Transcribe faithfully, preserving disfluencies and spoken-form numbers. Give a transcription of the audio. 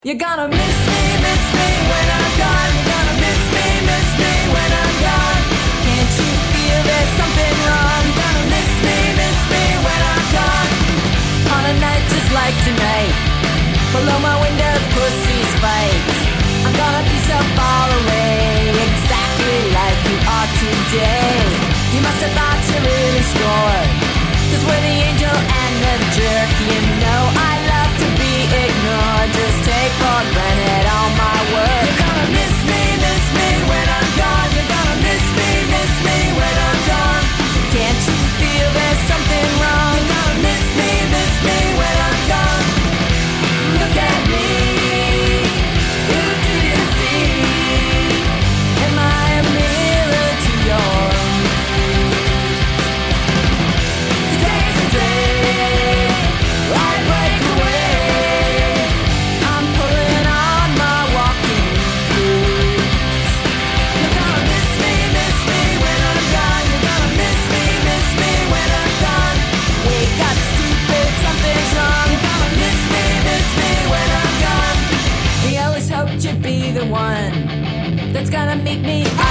You're gonna miss me, miss me when I'm gone. You're gonna miss me, miss me when I'm gone. Can't you feel there's something wrong? You're gonna miss me, miss me when I'm gone. On a night just like tonight, below my window pussies fight. I'm gonna be so far away, exactly like you are today. You must have thought you really scored, 'cause we're the angel and the jerk. You know I love to be ignored, just take for granted all my work. You're gonna miss me, miss me when I'm gone. You're gonna miss me, miss me when I'm gone. Can't you feel there's something wrong? You're gonna miss me, miss me when I'm gone. Look at me, who do you see? Am I a mirror to yours? Today's the day I break away. I'm pulling on my walking boots. You're gonna miss me, miss me when I'm gone. You're gonna miss me, miss me when I'm gone. Wake up, stupid, something's wrong. You're gonna miss me, miss me when I'm gone. We always hoped you'd be the one that's gonna meet me